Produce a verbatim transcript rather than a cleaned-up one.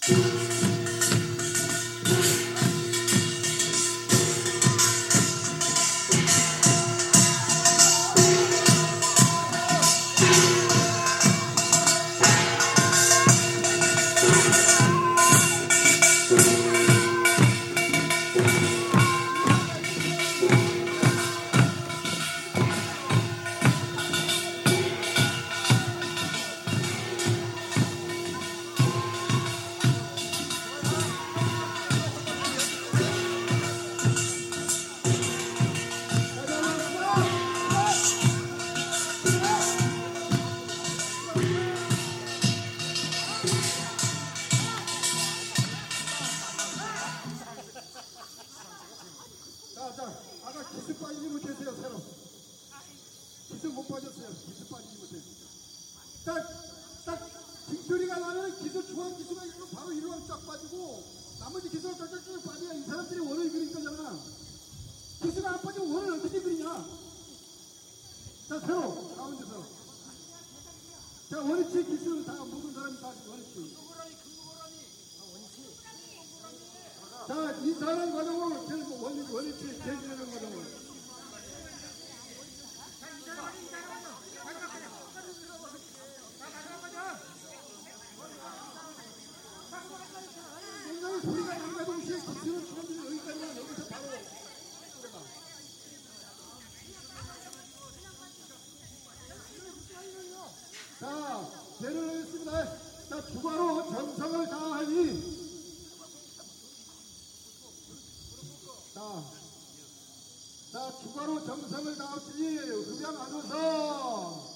기스 빠지지 못했어요. 새로 기스 못 빠졌어요. 기스 빠지지 못했어요. 딱, 딱 징소리가 나면 기스 중앙 기스가 있고 바로 이리로 딱 빠지고 나머지 기스가 쫙쫙쫙 빠져야 이 사람들이 원을 그릴 거잖아. 기스가 안 빠지면 원을 어떻게 그리냐. 자, 새로 가운데서 자, 원위치 기스는 다 모든 사람이 다 원위치. 자, 이 사람 과정을 제일 원위치, 원위치 제기하는 과정을. 굉장히 소리가 나는 동시에 기스는 사람들이 여기까지만 여기서 바로 들어가. 자, 예를 하겠습니다. 자, 주가로 정성을 다하니. 자, 자, 주가로 정성을 다하시니 흡양 하소서.